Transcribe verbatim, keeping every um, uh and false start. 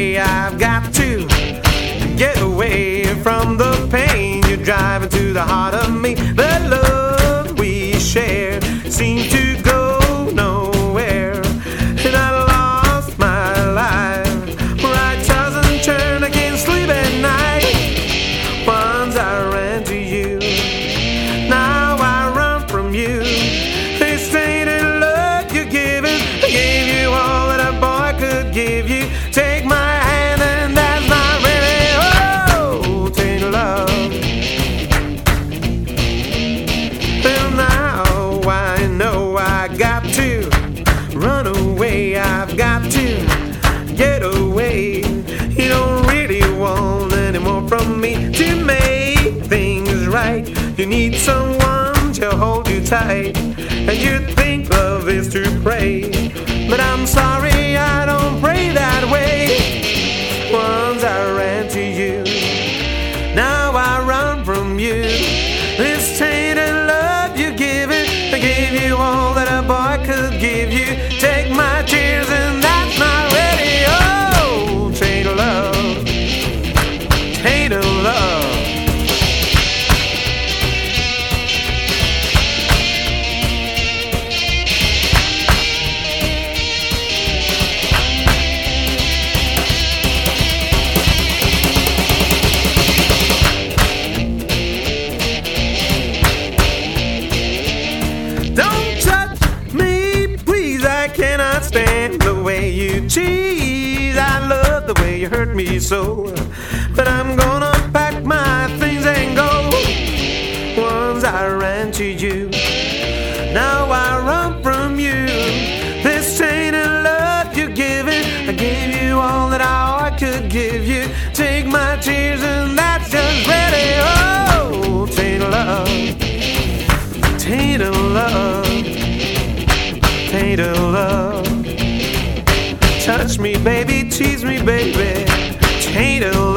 away. I've got to get away from the pain. You're driving to the heart of me. The love we share seems to go nowhere, and I lost my life. Right toss and turn, I can't sleep at night. Once I ran to you, now I run from you. This tainted love you're giving, I gave you all that a boy could give you. Take my hand and that's not really, oh, tainted love. Well, now I know I got to run away. I've got to get away. You don't really want any more from me to make things right. You need someone to hold you tight, and you think love is to pray. But I'm sorry, I don't pray that way. Once I ran to you, now I run from you. This tainted love you're giving, I gave you all that a boy could give you. Take my tears and that's not ready. Oh, tainted love, tainted love. Cannot stand the way you cheat. I love the way you hurt me so, but I'm gonna pack my things and go. Once I ran to you, now I run from you. This tainted love you're giving, I gave you all that I could give you. Take my tears and that's just ready. Oh, tainted love, tainted love, tainted love. Touch me, baby, tease me, baby. Tainted love.